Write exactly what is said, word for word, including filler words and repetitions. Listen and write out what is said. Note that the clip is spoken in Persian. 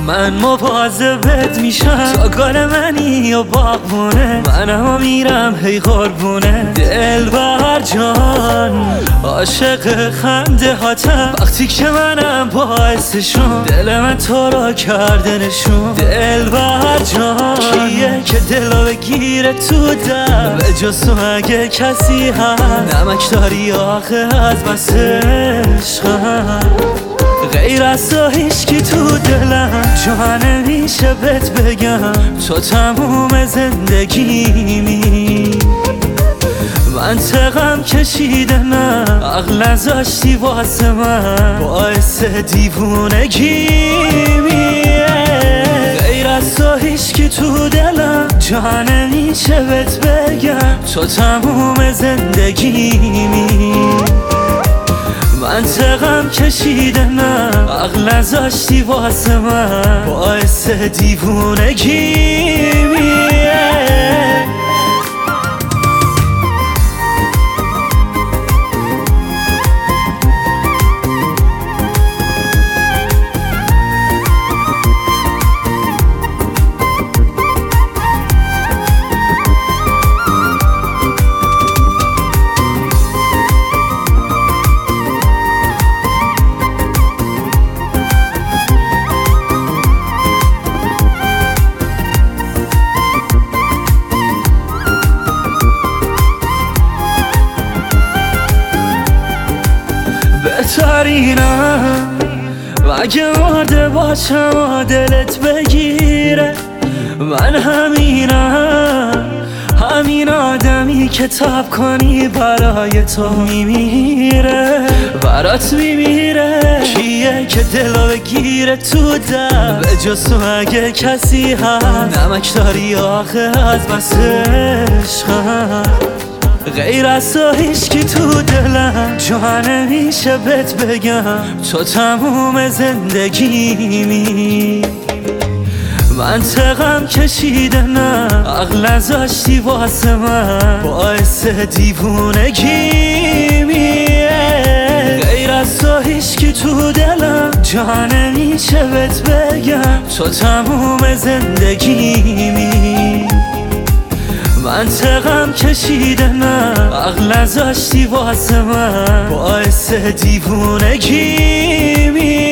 من مواظبت میشم تا گل منی یا باغبونه، منم میرم هی قربونه دلبر جان، عاشق خنده هاتم وقتی که منم باعثشون، دل من تو را کرده نشون. دلبر جان کیه که دلو بگیره تو دم، به جز تو اگه کسی هست نمک داری آخه از بس عشقم، غیر از تو هیچکی تو دلم جا نمیشه بهت بگم، تو تموم زندگیمی. منطقم کشیده نه عقل نذاشتی واسه من، باعث دیوونگیمیه. غیر از تو هیچکی تو دلم جا نمیشه بهت بگم، تو تموم زندگیمی. منطقم کشیده نه عقل نذاشتی واسه من، باعث دیوونگیمیه. بهترینم اگه مرده باشم و دلت بگیره، من همینم، همین آدمی که تاب کنی برای تو میمیره، برات میمیره. کیه که دلو بگیره تو دم، به جز تو اگه کسی هست نمک داری آخه از بس عشقم، غیر از تو هیچکی تو دلم جا نمیشه بهت بگم، تو تموم زندگیمی. منطقم کشیده نه عقل نذاشتی واسه من، باعث دیوونگیمیه. غیر از تو هیچکی تو دلم جا نمیشه بهت بگم، تو تموم زندگیمی. منطقم کشیده نه عقل نذاشتی واسه من، باعث دیوونگیمی.